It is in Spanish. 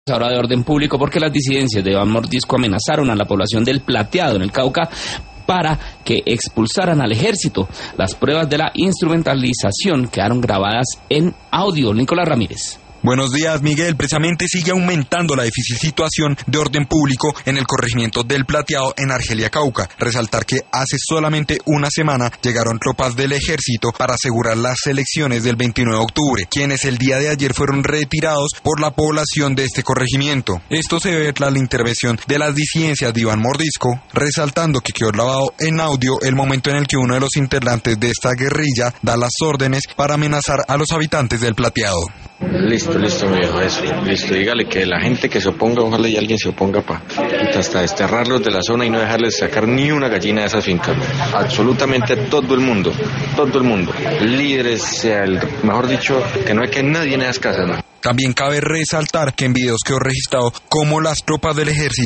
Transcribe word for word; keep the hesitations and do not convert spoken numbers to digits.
Ahora de orden público porque las disidencias de Iván Mordisco amenazaron a la población del Plateado en el Cauca para que expulsaran al ejército. Las pruebas de la instrumentalización quedaron grabadas en audio. Nicolás Ramírez. Buenos días, Miguel. Precisamente sigue aumentando la difícil situación de orden público en el corregimiento del Plateado en Argelia, Cauca. Resaltar que hace solamente una semana llegaron tropas del ejército para asegurar las elecciones del veintinueve de octubre, quienes el día de ayer fueron retirados por la población de este corregimiento. Esto se debe tras la intervención de las disidencias de Iván Mordisco, resaltando que quedó grabado en audio el momento en el que uno de los integrantes de esta guerrilla da las órdenes para amenazar a los habitantes del Plateado. Listo, listo, mi viejo, eso, listo, dígale que la gente que se oponga, ojalá y alguien se oponga para hasta desterrarlos de la zona y no dejarles sacar ni una gallina de esas fincas. Absolutamente todo el mundo, todo el mundo, líderes, sea el, mejor dicho, que no hay que nadie en esas casas, ¿no? También cabe resaltar que en videos quedó registrado cómo las tropas del ejército